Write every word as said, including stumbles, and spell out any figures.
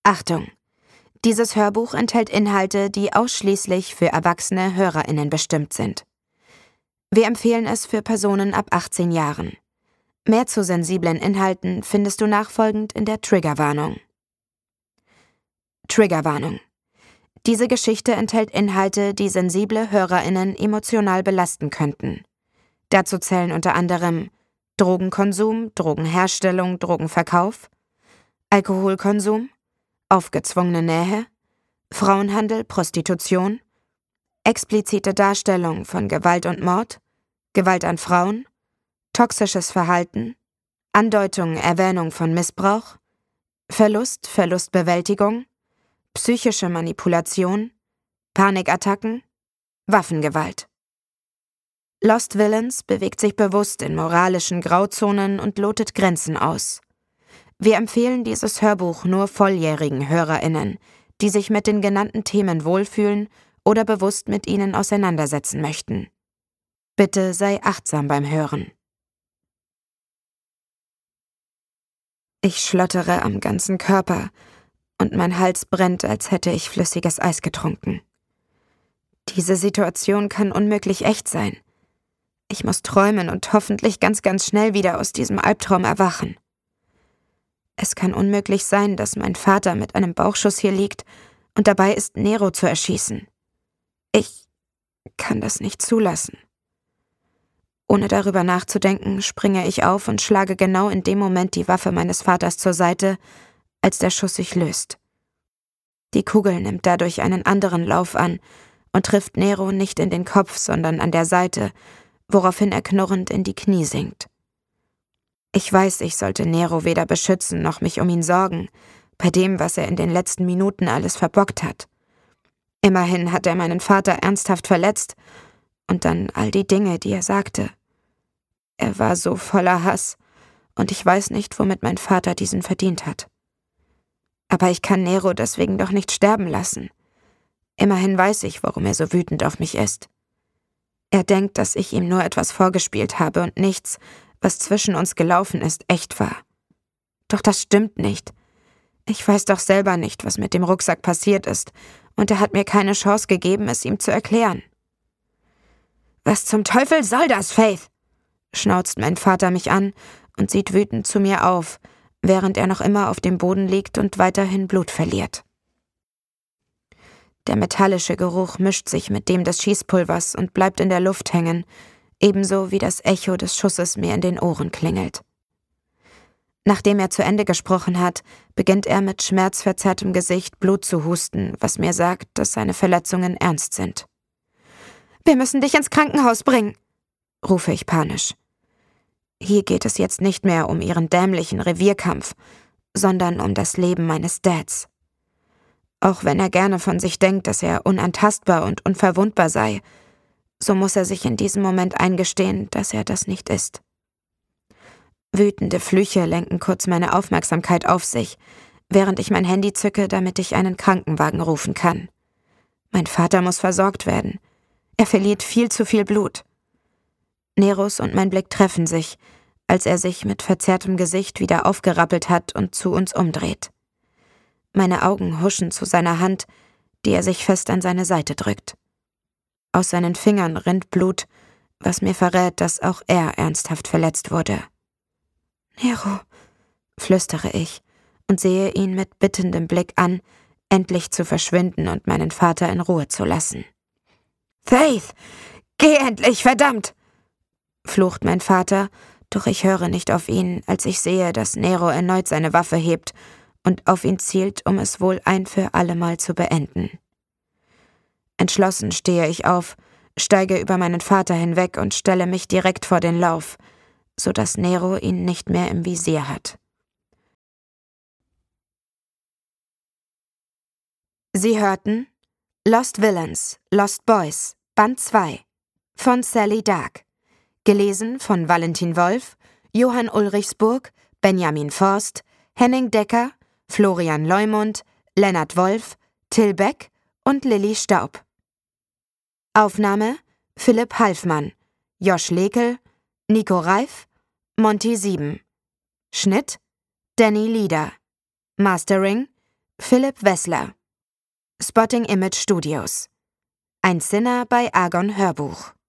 Achtung! Dieses Hörbuch enthält Inhalte, die ausschließlich für erwachsene HörerInnen bestimmt sind. Wir empfehlen es für Personen ab achtzehn Jahren. Mehr zu sensiblen Inhalten findest du nachfolgend in der Triggerwarnung. Triggerwarnung. Diese Geschichte enthält Inhalte, die sensible HörerInnen emotional belasten könnten. Dazu zählen unter anderem Drogenkonsum, Drogenherstellung, Drogenverkauf, Alkoholkonsum, aufgezwungene Nähe, Frauenhandel, Prostitution, explizite Darstellung von Gewalt und Mord, Gewalt an Frauen, toxisches Verhalten, Andeutung, Erwähnung von Missbrauch, Verlust, Verlustbewältigung, psychische Manipulation, Panikattacken, Waffengewalt. Lost Villains bewegt sich bewusst in moralischen Grauzonen und lotet Grenzen aus. Wir empfehlen dieses Hörbuch nur volljährigen HörerInnen, die sich mit den genannten Themen wohlfühlen oder bewusst mit ihnen auseinandersetzen möchten. Bitte sei achtsam beim Hören. Ich schlottere am ganzen Körper und mein Hals brennt, als hätte ich flüssiges Eis getrunken. Diese Situation kann unmöglich echt sein. Ich muss träumen und hoffentlich ganz, ganz schnell wieder aus diesem Albtraum erwachen. Es kann unmöglich sein, dass mein Vater mit einem Bauchschuss hier liegt und dabei ist, Nero zu erschießen. Ich kann das nicht zulassen. Ohne darüber nachzudenken, springe ich auf und schlage genau in dem Moment die Waffe meines Vaters zur Seite, als der Schuss sich löst. Die Kugel nimmt dadurch einen anderen Lauf an und trifft Nero nicht in den Kopf, sondern an der Seite, woraufhin er knurrend in die Knie sinkt. Ich weiß, ich sollte Nero weder beschützen noch mich um ihn sorgen, bei dem, was er in den letzten Minuten alles verbockt hat. Immerhin hat er meinen Vater ernsthaft verletzt und dann all die Dinge, die er sagte. Er war so voller Hass und ich weiß nicht, womit mein Vater diesen verdient hat. Aber ich kann Nero deswegen doch nicht sterben lassen. Immerhin weiß ich, warum er so wütend auf mich ist. Er denkt, dass ich ihm nur etwas vorgespielt habe und nichts, was zwischen uns gelaufen ist, echt war. Doch das stimmt nicht. Ich weiß doch selber nicht, was mit dem Rucksack passiert ist, und er hat mir keine Chance gegeben, es ihm zu erklären. »Was zum Teufel soll das, Faith?« schnauzt mein Vater mich an und sieht wütend zu mir auf, während er noch immer auf dem Boden liegt und weiterhin Blut verliert. Der metallische Geruch mischt sich mit dem des Schießpulvers und bleibt in der Luft hängen, ebenso wie das Echo des Schusses mir in den Ohren klingelt. Nachdem er zu Ende gesprochen hat, beginnt er mit schmerzverzerrtem Gesicht Blut zu husten, was mir sagt, dass seine Verletzungen ernst sind. »Wir müssen dich ins Krankenhaus bringen«, rufe ich panisch. Hier geht es jetzt nicht mehr um ihren dämlichen Revierkampf, sondern um das Leben meines Dads. Auch wenn er gerne von sich denkt, dass er unantastbar und unverwundbar sei, so muss er sich in diesem Moment eingestehen, dass er das nicht ist. Wütende Flüche lenken kurz meine Aufmerksamkeit auf sich, während ich mein Handy zücke, damit ich einen Krankenwagen rufen kann. Mein Vater muss versorgt werden. Er verliert viel zu viel Blut. Neros und mein Blick treffen sich, als er sich mit verzerrtem Gesicht wieder aufgerappelt hat und zu uns umdreht. Meine Augen huschen zu seiner Hand, die er sich fest an seine Seite drückt. Aus seinen Fingern rinnt Blut, was mir verrät, dass auch er ernsthaft verletzt wurde. »Nero«, flüstere ich und sehe ihn mit bittendem Blick an, endlich zu verschwinden und meinen Vater in Ruhe zu lassen. »Faith, geh endlich, verdammt!« flucht mein Vater, doch ich höre nicht auf ihn, als ich sehe, dass Nero erneut seine Waffe hebt und auf ihn zielt, um es wohl ein für allemal zu beenden. Entschlossen stehe ich auf, steige über meinen Vater hinweg und stelle mich direkt vor den Lauf, so dass Nero ihn nicht mehr im Visier hat. Sie hörten Lost Villains, Lost Boys, Band zwei von Sally Dark, gelesen von Valentin Wolf, Johann Ulrichsburg, Benjamin Forst, Henning Decker, Florian Leumund, Lennart Wolf, Till Beck und Lilly Staub. Aufnahme Philipp Halfmann, Josch Lekel, Nico Reif, Monty Sieben. Schnitt Danny Lieder. Mastering Philipp Wessler. Spotting Image Studios. Ein Zinner bei Argon Hörbuch.